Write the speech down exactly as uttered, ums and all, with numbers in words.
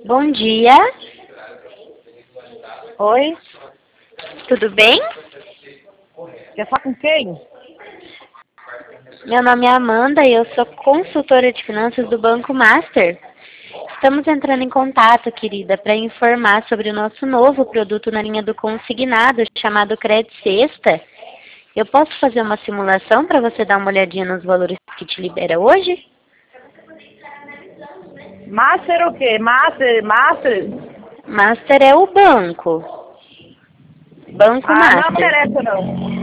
Bom dia. Oi? Tudo bem? Quer falar com quem? Meu nome é Amanda e eu sou consultora de finanças do Banco Master. Estamos entrando em contato, querida, para informar sobre o nosso novo produto na linha do consignado, chamado Crédito Sexta. Eu posso fazer uma simulação para você dar uma olhadinha nos valores que te libera hoje? Master o quê? Master, Master? Master é o banco. Banco Ah, não Master. interessa não.